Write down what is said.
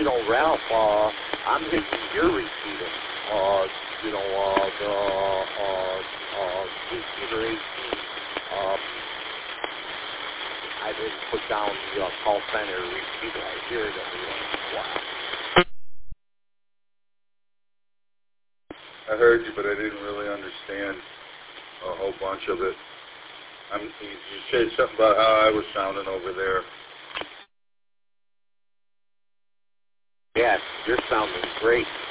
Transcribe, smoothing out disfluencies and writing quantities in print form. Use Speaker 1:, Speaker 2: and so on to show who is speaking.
Speaker 1: Ralph, I'm thinking you're repeating. Receiver 18. I didn't put down the call center receiver. I hear it every once in a while.
Speaker 2: I heard you, but I didn't really understand a whole bunch of it. You said something about how I was sounding over there.
Speaker 1: Yes, you're sounding great.